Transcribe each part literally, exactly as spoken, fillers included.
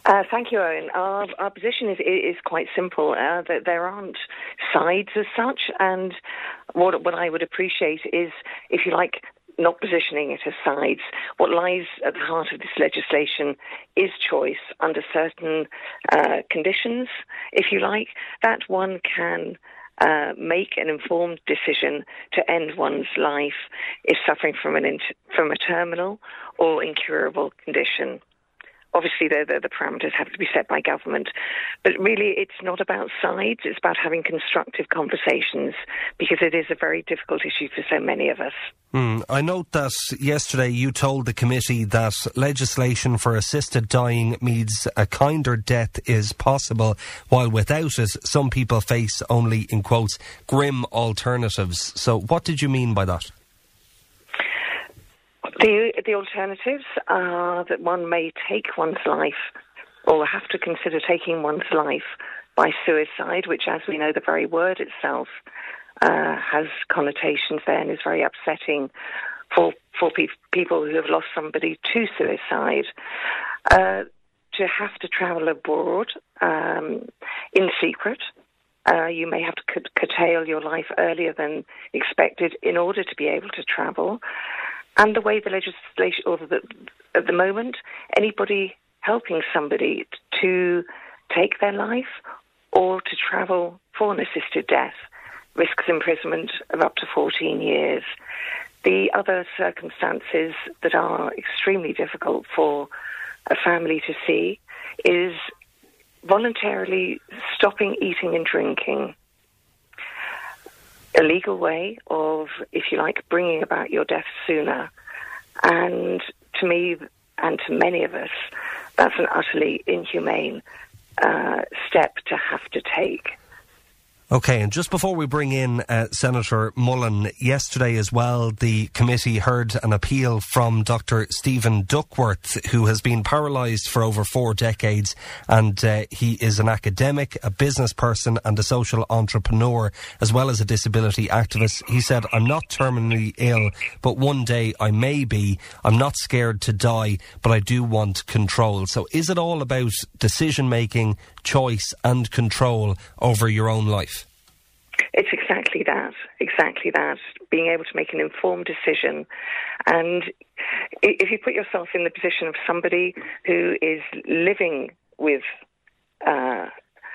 Uh, thank you, Owen. Our, our position is is quite simple. Uh, that there aren't sides as such, and what what I would appreciate is, if you like, not positioning it as sides. What lies at the heart of this legislation is choice under certain uh, conditions, if you like, that one can uh, make an informed decision to end one's life if suffering from an int- from a terminal or incurable condition. Obviously, the, the, the parameters have to be set by government. But really, it's not about sides. It's about having constructive conversations, because it is a very difficult issue for so many of us. Mm. I note that yesterday you told the committee that legislation for assisted dying means a kinder death is possible, while without it, some people face only, in quotes, grim alternatives. So what did you mean by that? The, the alternatives are that one may take one's life, or have to consider taking one's life by suicide, which, as we know, the very word itself uh, has connotations there and is very upsetting for for pe- people who have lost somebody to suicide. Uh, to have to travel abroad um, in secret. Uh, you may have to c- curtail your life earlier than expected in order to be able to travel. And the way the legislation, or the, at the moment, anybody helping somebody to take their life or to travel for an assisted death risks imprisonment of up to fourteen years. The other circumstances that are extremely difficult for a family to see is voluntarily stopping eating and drinking. A legal way of, if you like, bringing about your death sooner. And to me, and to many of us, that's an utterly inhumane uh, step to have to take. OK, and just before we bring in uh, Senator Mullen, yesterday as well, the committee heard an appeal from Doctor Stephen Duckworth, who has been paralysed for over four decades, and uh, he is an academic, a business person and a social entrepreneur, as well as a disability activist. He said, "I'm not terminally ill, but one day I may be. I'm not scared to die, but I do want control." So is it all about decision-making, choice and control over your own life? It's exactly that, exactly that, being able to make an informed decision. And if you put yourself in the position of somebody who is living with uh,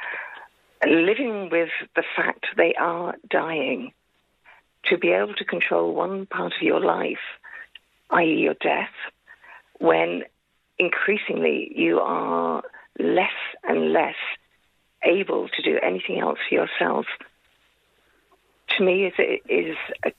living with the fact they are dying, to be able to control one part of your life, that is your death, when increasingly you are less and less able to do anything else for yourself, to me is is a,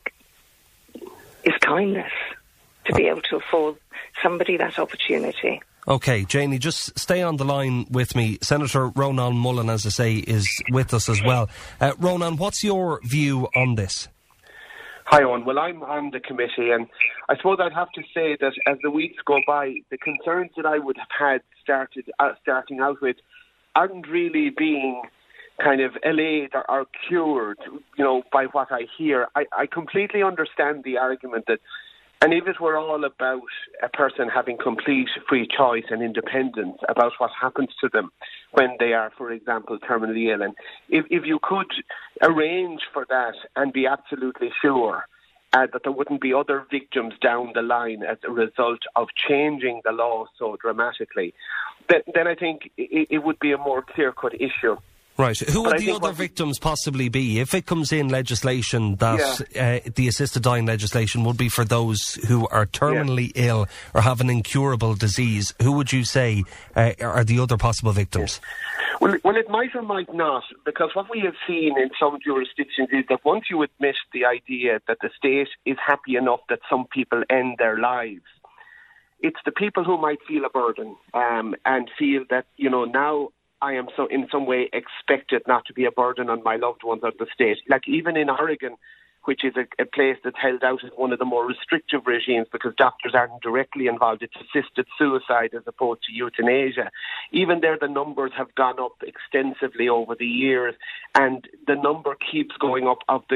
is kindness, to be able to afford somebody that opportunity. OK, Janie, just stay on the line with me. Senator Ronan Mullen, as I say, is with us as well. Uh, Ronan, what's your view on this? Hi, Owen. Well, I'm on the committee, and I suppose I'd have to say that as the weeks go by, the concerns that I would have had started uh, starting out with aren't really being kind of allayed or, or cured, you know, by what I hear. I, I completely understand the argument that, and if it were all about a person having complete free choice and independence about what happens to them when they are, for example, terminally ill, and if, if you could arrange for that and be absolutely sure uh, that there wouldn't be other victims down the line as a result of changing the law so dramatically, then, then I think it, it would be a more clear-cut issue. Right. Who would the other victims possibly be? If it comes in legislation that yeah. uh, the assisted dying legislation would be for those who are terminally yeah. ill or have an incurable disease, who would you say uh, are the other possible victims? Yeah. Well, well, it might or might not, because what we have seen in some jurisdictions is that once you admit the idea that the state is happy enough that some people end their lives, it's the people who might feel a burden um, and feel that, you know, now I am so in some way expected not to be a burden on my loved ones or the state. Like even in Oregon, which is a, a place that's held out as one of the more restrictive regimes because doctors aren't directly involved, it's assisted suicide as opposed to euthanasia. Even there, the numbers have gone up extensively over the years, and the number keeps going up of the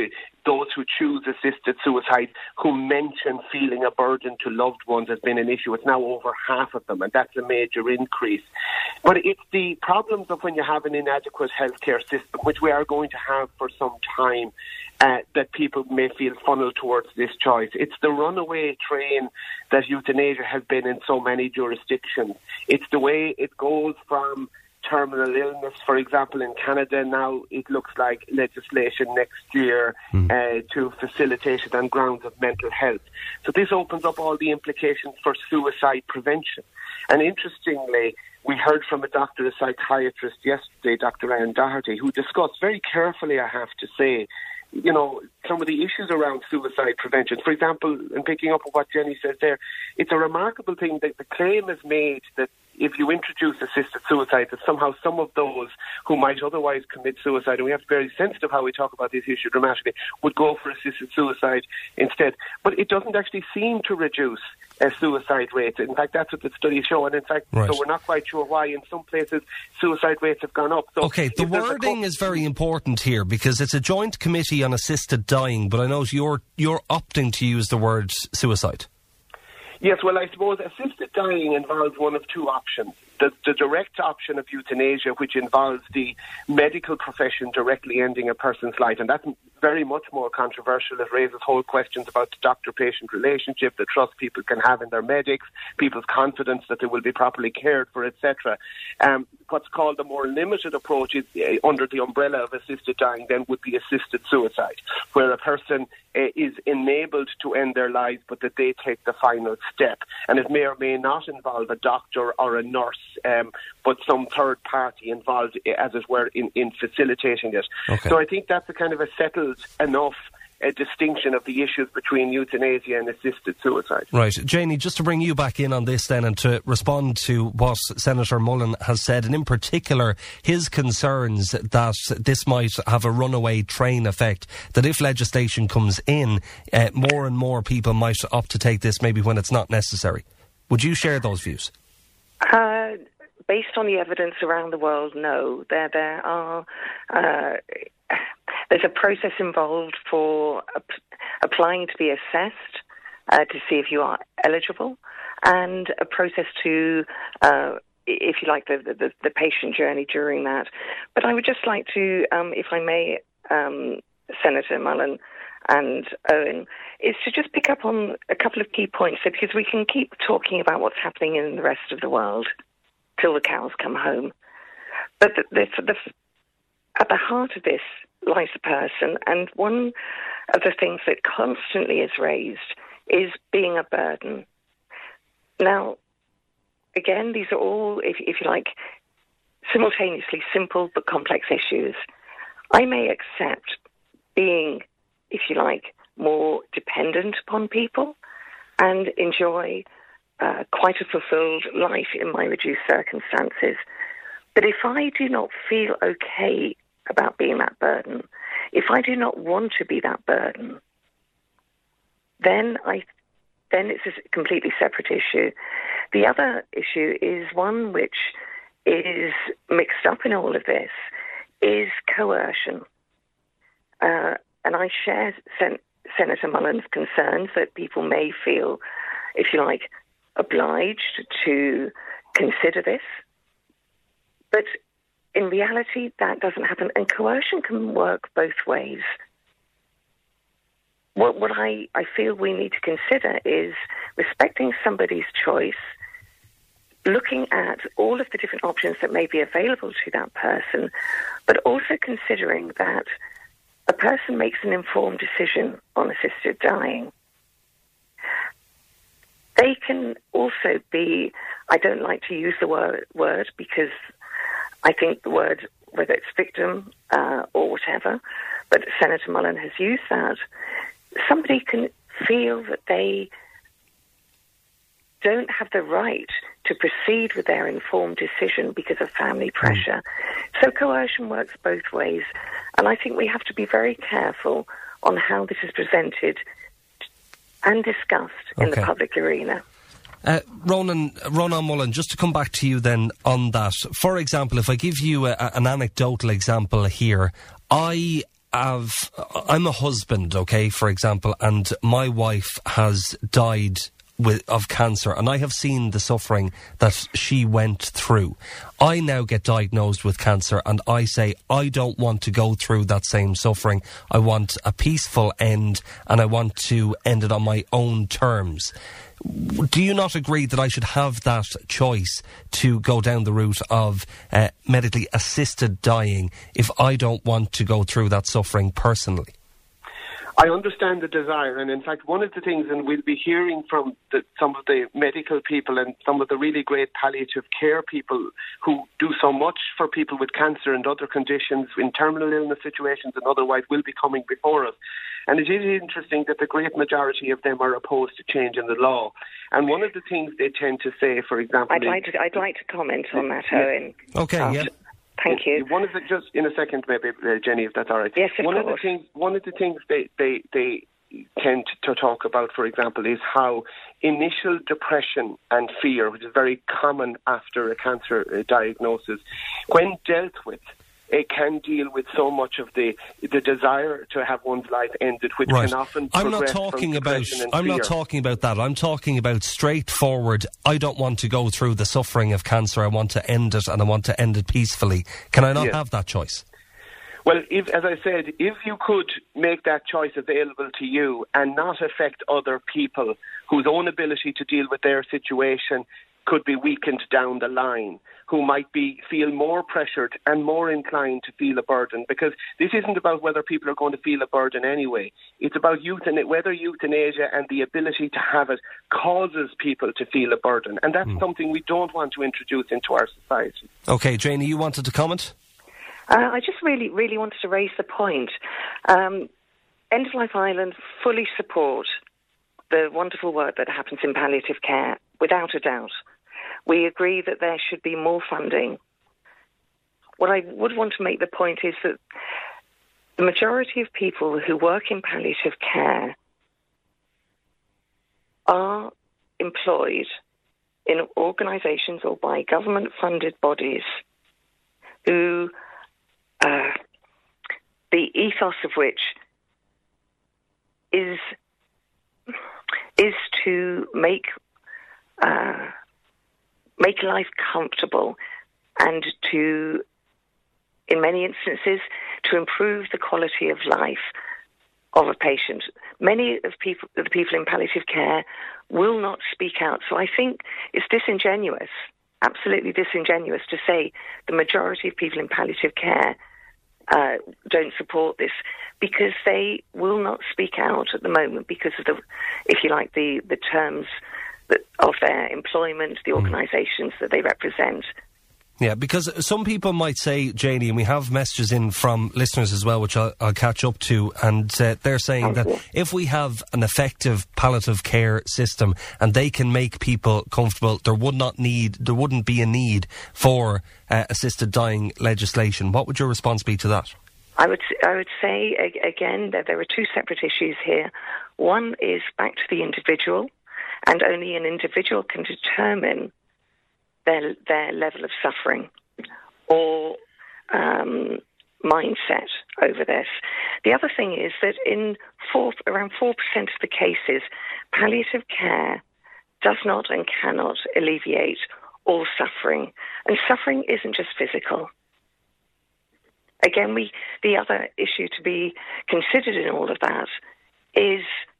those who choose assisted suicide who mention feeling a burden to loved ones has been an issue. It's now over half of them, and that's a major increase. But it's the problems of when you have an inadequate healthcare system, which we are going to have for some time, uh, that people may feel funneled towards this choice. It's the runaway train that euthanasia has been in so many jurisdictions. It's the way it goes from terminal illness, for example, in Canada now it looks like legislation next year mm. uh, to facilitate it on grounds of mental health. So this opens up all the implications for suicide prevention. And interestingly, we heard from a doctor, a psychiatrist yesterday, Doctor Anne Doherty, who discussed very carefully, I have to say, you know, some of the issues around suicide prevention. For example, and picking up on what Jenny says there, it's a remarkable thing that the claim is made that if you introduce assisted suicide, that somehow some of those who might otherwise commit suicide, and we have to be very sensitive how we talk about this issue dramatically, would go for assisted suicide instead. But it doesn't actually seem to reduce uh, suicide rates. In fact, that's what the studies show. And in fact, right. so we're not quite sure why in some places suicide rates have gone up. So okay, the wording co- is very important here because it's a joint committee on assisted dying, but I know you're, you're opting to use the word suicide. Yes, well, I suppose assisted dying involves one of two options. The, the direct option of euthanasia, which involves the medical profession directly ending a person's life, and that's very much more controversial. It raises whole questions about the doctor-patient relationship, the trust people can have in their medics, people's confidence that they will be properly cared for, et cetera. Um, what's called the more limited approach is, uh, under the umbrella of assisted dying then would be assisted suicide, where a person uh, is enabled to end their lives but that they take the final step. And it may or may not involve a doctor or a nurse, um, but some third party involved, as it were, in, in facilitating it. Okay. So I think that's a kind of a settled enough a distinction of the issues between euthanasia and assisted suicide. Right. Janie, just to bring you back in on this then and to respond to what Senator Mullen has said, and in particular his concerns that this might have a runaway train effect, that if legislation comes in, uh, more and more people might opt to take this maybe when it's not necessary. Would you share those views? Uh, based on the evidence around the world, no. There, there are... Uh, There's a process involved for ap- applying to be assessed uh, to see if you are eligible, and a process to, uh, if you like, the, the, the patient journey during that. But I would just like to, um, if I may, um, Senator Mullen and Owen, is to just pick up on a couple of key points, because we can keep talking about what's happening in the rest of the world till the cows come home. But the, the, the, at the heart of this lies a person, and one of the things that constantly is raised is being a burden. Now, again, these are all, if, if you like, simultaneously simple but complex issues. I may accept being, if you like, more dependent upon people and enjoy uh, quite a fulfilled life in my reduced circumstances. But if I do not feel okay about being that burden, if I do not want to be that burden, then I, then it's a completely separate issue. The other issue is one which is mixed up in all of this, is coercion. Uh, and I share Sen- Senator Mullen's concerns that people may feel, if you like, obliged to consider this. But in reality, that doesn't happen, and coercion can work both ways. What, what I, I feel we need to consider is respecting somebody's choice, looking at all of the different options that may be available to that person, but also considering that a person makes an informed decision on assisted dying. They can also be, I don't like to use the word, word because I think the word, whether it's victim uh, or whatever, but Senator Mullen has used that, somebody can feel that they don't have the right to proceed with their informed decision because of family pressure. Mm. So coercion works both ways, and I think we have to be very careful on how this is presented and discussed in okay. the public arena. Uh, Ronan, Ronan Mullen, just to come back to you then on that. For example, if I give you a, an anecdotal example here, I have, I'm a husband, okay, for example, and my wife has died with, of cancer, and I have seen the suffering that she went through. I now get diagnosed with cancer, and I say, I don't want to go through that same suffering. I want a peaceful end, and I want to end it on my own terms. Do you not agree that I should have that choice to go down the route of uh, medically assisted dying if I don't want to go through that suffering personally? I understand the desire, and in fact one of the things, and we'll be hearing from the, some of the medical people and some of the really great palliative care people who do so much for people with cancer and other conditions in terminal illness situations and otherwise, will be coming before us. And it is interesting that the great majority of them are opposed to change in the law. And one of the things they tend to say, for example... I'd like to, I'd like to comment on that, Owen. Okay, uh, yeah. Thank you. One of the, just in a second, maybe, uh, Jenny, if that's all right. Yes, of one course. Of the things, one of the things they, they, they tend to talk about, for example, is how initial depression and fear, which is very common after a cancer uh, diagnosis, when dealt with, it can deal with so much of the the desire to have one's life ended, which right. can often I'm not progress talking from about. depression and I'm fear. not talking about that. I'm talking about straightforward. I don't want to go through the suffering of cancer. I want to end it, and I want to end it peacefully. Can I not yes. have that choice? Well, if, as I said, if you could make that choice available to you and not affect other people whose own ability to deal with their situation could be weakened down the line, who might be feel more pressured and more inclined to feel a burden, because this isn't about whether people are going to feel a burden anyway. It's about euthanasia, whether euthanasia and the ability to have it causes people to feel a burden, and that's mm. something we don't want to introduce into our society. Okay, Janie, you wanted to comment? Uh, I just really, really wanted to raise the point. Um, End of Life Ireland fully support the wonderful work that happens in palliative care, without a doubt. We agree that there should be more funding. What I would want to make the point is that the majority of people who work in palliative care are employed in organisations or by government-funded bodies who, uh, the ethos of which is is to make uh, make life comfortable and to, in many instances, to improve the quality of life of a patient. Many of people, the people in palliative care will not speak out. So I think it's disingenuous, absolutely disingenuous, to say the majority of people in palliative care uh, don't support this, because they will not speak out at the moment because of the, if you like, the, the terms that, of their employment, the organisations that they represent. Yeah, because some people might say, Janie, and we have messages in from listeners as well, which I'll, I'll catch up to, and uh, they're saying that if we have an effective palliative care system and they can make people comfortable, there would not need, there wouldn't be a need for uh, assisted dying legislation. What would your response be to that? I would, I would say again that there are two separate issues here. One is back to the individual, and only an individual can determine their their level of suffering or um, mindset over this. The other thing is that in four, around four percent of the cases, palliative care does not and cannot alleviate all suffering. And suffering isn't just physical. Again, we the other issue to be considered in all of that is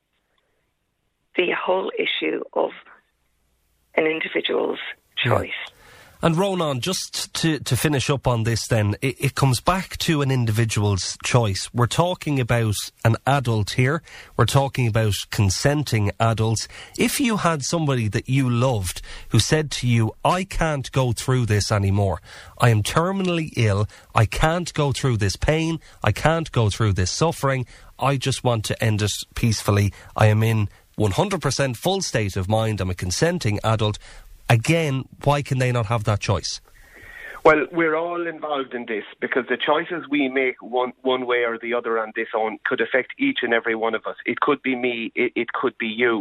the whole issue of an individual's choice. Yeah. And Ronan, just to, to finish up on this then, it, it comes back to an individual's choice. We're talking about an adult here. We're talking about consenting adults. If you had somebody that you loved who said to you, I can't go through this anymore. I am terminally ill. I can't go through this pain. I can't go through this suffering. I just want to end it peacefully. I am in one hundred percent full state of mind. I'm a consenting adult. Again, why can they not have that choice? Well, we're all involved in this because the choices we make one one way or the other on this on could affect each and every one of us. It could be me, it, it could be you.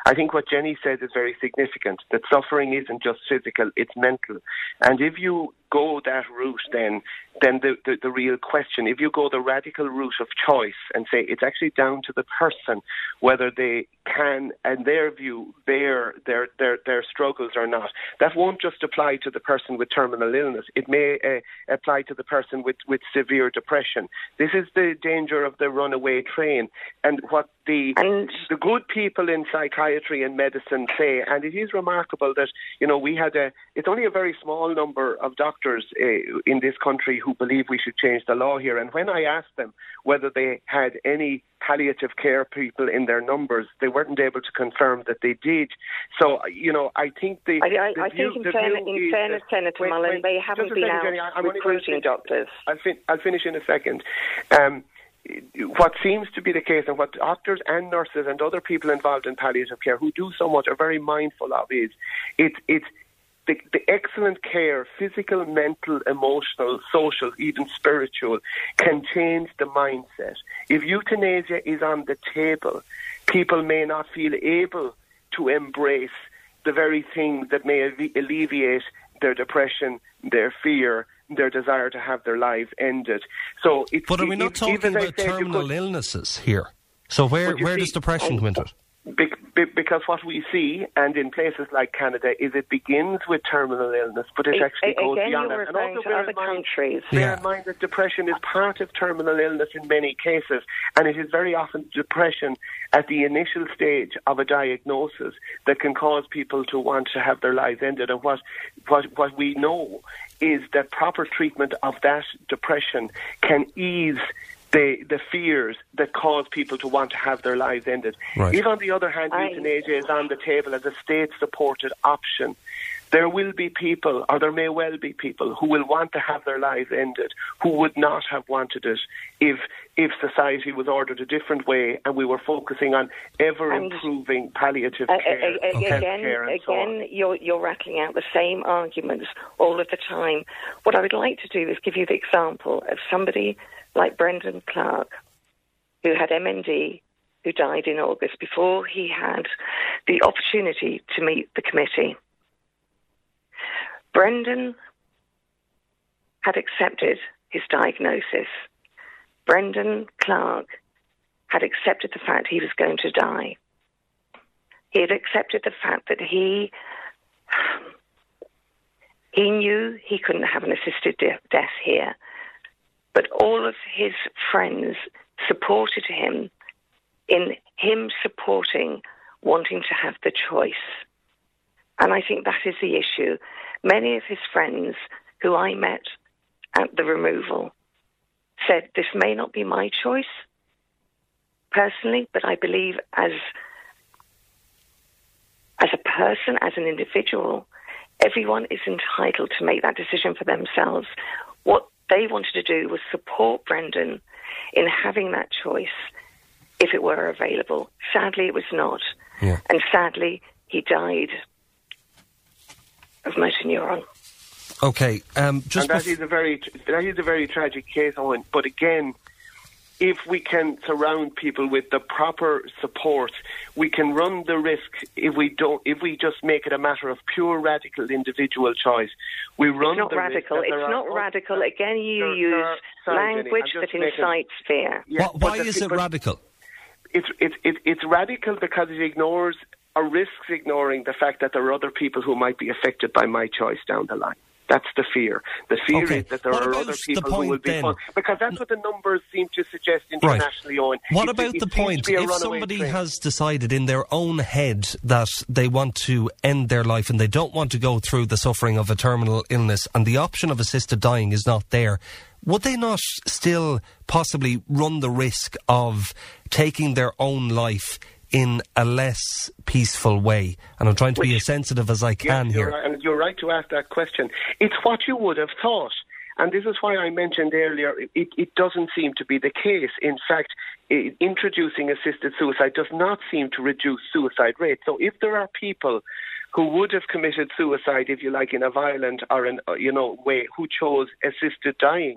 I think what Jenny said is very significant, that suffering isn't just physical, it's mental. And if you go that route, then then the, the, the real question, if you go the radical route of choice and say it's actually down to the person whether they can, in their view, bear their, their, their struggles or not, that won't just apply to the person with terminal illness. It may uh, apply to the person with, with severe depression. This is the danger of the runaway train. And what the and the good people in psychiatry and medicine say, and it is remarkable that, you know, we had a, it's only a very small number of doctors uh, in this country who believe we should change the law here. And when I asked them whether they had any palliative care people in their numbers, they weren't able to confirm that they did. So, you know, I think the... I, the I view, think in, fairness, in fairness, Senator when, Mullen, when, they haven't been out Jenny, I'm recruiting doctors. I'll, fin- I'll finish in a second. Um, what seems to be the case, and what doctors and nurses and other people involved in palliative care who do so much are very mindful of, is it's it's the, the excellent care, physical, mental, emotional, social, even spiritual, can change the mindset. If euthanasia is on the table, people may not feel able to embrace the very things that may alle- alleviate their depression, their fear, their desire to have their lives ended. So, it's, but are we not if, talking about terminal could, illnesses here? So where where see, does depression come into it? Be, be, because what we see, and in places like Canada, is it begins with terminal illness, but it, it actually a, goes again, beyond you're that. And referring also to bear other in mind, countries. Bear yeah. in mind that depression is part of terminal illness in many cases, and it is very often depression at the initial stage of a diagnosis that can cause people to want to have their lives ended. And what what, what we know is that proper treatment of that depression can ease the the fears that cause people to want to have their lives ended. Right. If, on the other hand, I... euthanasia is on the table as a state-supported option, there will be people, or there may well be people, who will want to have their lives ended, who would not have wanted it if if society was ordered a different way and we were focusing on ever-improving palliative uh, care, uh, uh, health again, care and again, so on. you're, you're rattling out the same arguments all of the time. What I would like to do is give you the example of somebody like Brendan Clark, who had M N D, who died in August before he had the opportunity to meet the committee. Brendan had accepted his diagnosis. Brendan Clark had accepted the fact he was going to die. He had accepted the fact that he he knew he couldn't have an assisted de- death here, but all of his friends supported him in him supporting wanting to have the choice. And I think that is the issue. Many of his friends who I met at the removal said, this may not be my choice personally, but I believe as as a person, as an individual, everyone is entitled to make that decision for themselves. What they wanted to do was support Brendan in having that choice if it were available. Sadly, it was not. Yeah. And sadly, he died of motor neuron. Okay, um, just and that bef- is a very that is a very tragic case, Owen. But again, if we can surround people with the proper support, we can run the risk. If we don't, if we just make it a matter of pure radical individual choice, we run it's not the radical. risk. It's not are, radical. Again, you there, use there, sorry, language Jenny, that making, incites fear. Yeah, why, why the, is it but radical? It's it's it's it's radical because it ignores or risks ignoring the fact that there are other people who might be affected by my choice down the line. That's the fear. The fear okay. is that there what are about other the people point, who will be then? fun. Because that's what the numbers seem to suggest internationally, right. Owen. What it, about it, the it point, if somebody train. has decided in their own head that they want to end their life and they don't want to go through the suffering of a terminal illness and the option of assisted dying is not there, would they not still possibly run the risk of taking their own life in a less peaceful way? And I'm trying to Which, be as sensitive as I can yes, here. Right, and you're right to ask that question. It's what you would have thought. And this is why I mentioned earlier, it, it doesn't seem to be the case. In fact, it, introducing assisted suicide does not seem to reduce suicide rates. So if there are people who would have committed suicide, if you like, in a violent or in, you know, way, who chose assisted dying,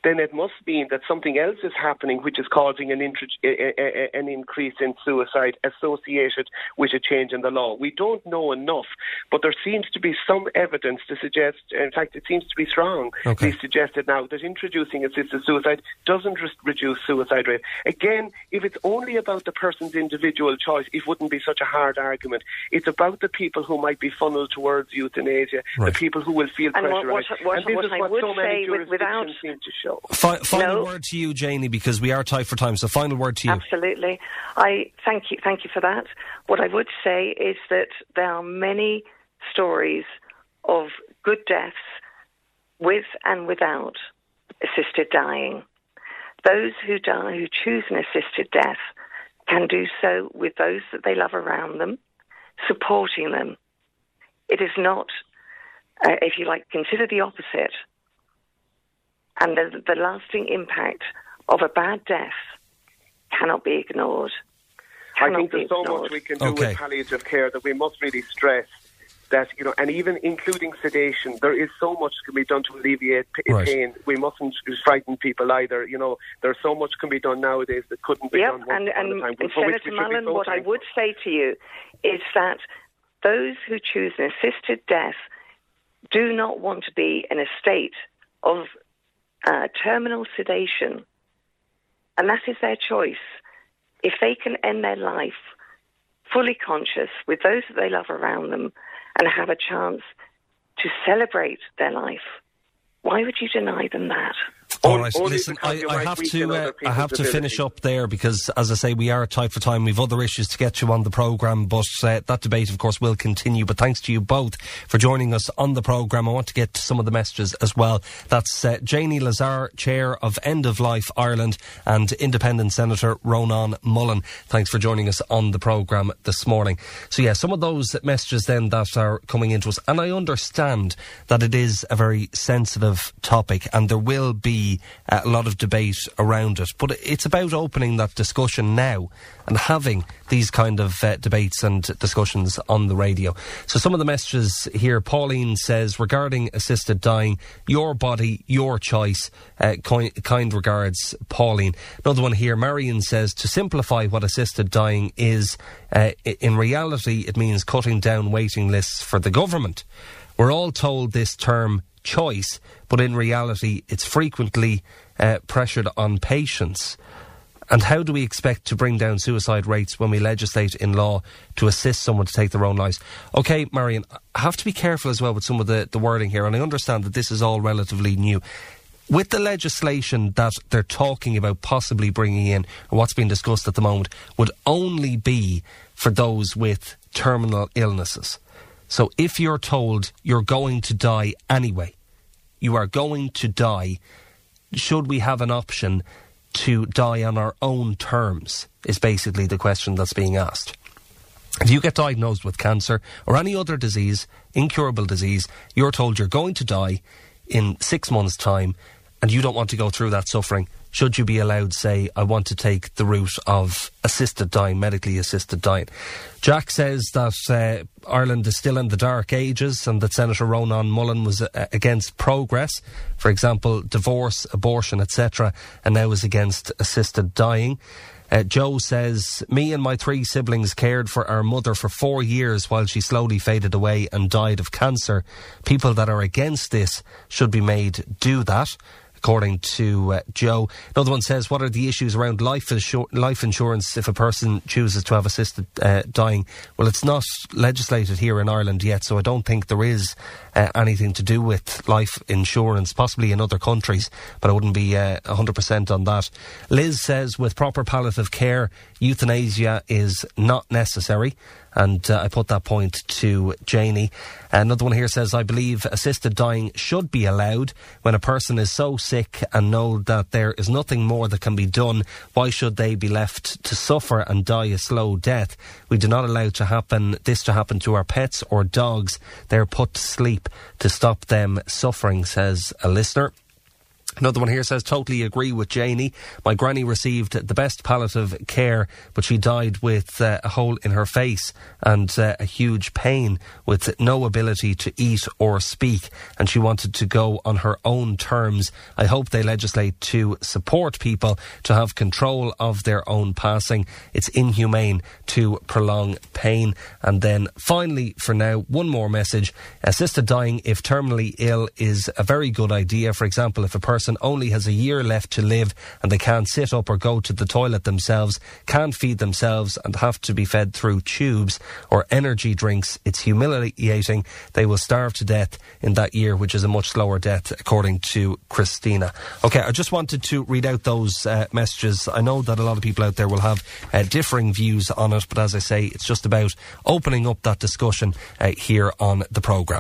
then it must mean that something else is happening which is causing an, intro- an increase in suicide associated with a change in the law. We don't know enough, but there seems to be some evidence to suggest, in fact it seems to be strong, okay. It's suggested now that introducing assisted suicide doesn't re- reduce suicide rate. Again, if it's only about the person's individual choice, it wouldn't be such a hard argument. It's about the people who might be funneled towards euthanasia, right. the people who will feel and pressurised. What, what, and this what is I what would so many say with, without seem to show. Fi- final no. word to you, Janie, because we are tight for time. So final word to you. Absolutely. I thank you. Thank you for that. What I would say is that there are many stories of good deaths with and without assisted dying. Those who die, who choose an assisted death, can do so with those that they love around them, supporting them. It is not, uh, if you like, consider the opposite. And the, the lasting impact of a bad death cannot be ignored. Cannot I think there's so ignored. much we can do okay. with palliative care that we must really stress that, you know, and even including sedation, there is so much can be done to alleviate p- right. pain. We mustn't frighten people either. You know, there's so much can be done nowadays that couldn't be yep, done once and, upon and, a time. and for which Senator we should be Mullen, so what I thankful. would say to you is that those who choose an assisted death do not want to be in a state of uh, terminal sedation, and that is their choice. If they can end their life fully conscious with those that they love around them and have a chance to celebrate their life, why would you deny them that? All right, Only listen, I, because I you have might to weaken uh, other I have to people's finish ability. up there because, as I say, we are tight for time. We've other issues to get you on the programme, but uh, that debate, of course, will continue. But thanks to you both for joining us on the programme. I want to get to some of the messages as well. That's uh, Janie Lazar, Chair of End of Life Ireland, and Independent Senator Ronan Mullen. Thanks for joining us on the programme this morning. So, yeah, some of those messages then that are coming into us, and I understand that it is a very sensitive topic and there will be uh, a lot of debate around it, but it's about opening that discussion now and having these kind of uh, debates and discussions on the radio. So some of the messages here, Pauline says, regarding assisted dying, your body, your choice, uh, kind, kind regards, Pauline. Another one here, Marion says, to simplify what assisted dying is, uh, in reality it means cutting down waiting lists for the government. We're all told this term choice, but in reality it's frequently uh, pressured on patients. And how do we expect to bring down suicide rates when we legislate in law to assist someone to take their own lives? OK, Marion, I have to be careful as well with some of the, the wording here, and I understand that this is all relatively new. With the legislation that they're talking about possibly bringing in, or what's being discussed at the moment, would only be for those with terminal illnesses. So if you're told you're going to die anyway, you are going to die, should we have an option to die on our own terms, is basically the question that's being asked. If you get diagnosed with cancer or any other disease, incurable disease, you're told you're going to die in six months' time and you don't want to go through that suffering, should you be allowed, say, I want to take the route of assisted dying, medically assisted dying? Jack says that uh, Ireland is still in the dark ages and that Senator Ronan Mullen was uh, against progress, for example, divorce, abortion, et cetera, and now is against assisted dying. Uh, Joe says, me and my three siblings cared for our mother for four years while she slowly faded away and died of cancer. People that are against this should be made do that, according to uh, Joe. Another one says, what are the issues around life, insur- life insurance if a person chooses to have assisted uh, dying? Well, it's not legislated here in Ireland yet, so I don't think there is uh, anything to do with life insurance, possibly in other countries, but I wouldn't be uh, one hundred percent on that. Liz says, with proper palliative care, euthanasia is not necessary. And uh, I put that point to Janie. Another one here says, I believe assisted dying should be allowed when a person is so sick and know that there is nothing more that can be done. Why should they be left to suffer and die a slow death? We do not allow to happen this to happen to our pets or dogs. They're put to sleep to stop them suffering, says a listener. Another one here says, totally agree with Janie. My granny received the best palliative care, but she died with uh, a hole in her face and uh, a huge pain with no ability to eat or speak. And she wanted to go on her own terms. I hope they legislate to support people to have control of their own passing. It's inhumane to prolong pain. And then finally, for now, one more message. Assisted dying, if terminally ill, is a very good idea. For example, if a person only has a year left to live and they can't sit up or go to the toilet themselves, can't feed themselves and have to be fed through tubes or energy drinks, it's humiliating. They will starve to death in that year, which is a much slower death, according to Christina. OK, I just wanted to read out those uh, messages. I know that a lot of people out there will have uh, differing views on it, but as I say, it's just about opening up that discussion uh, here on the programme.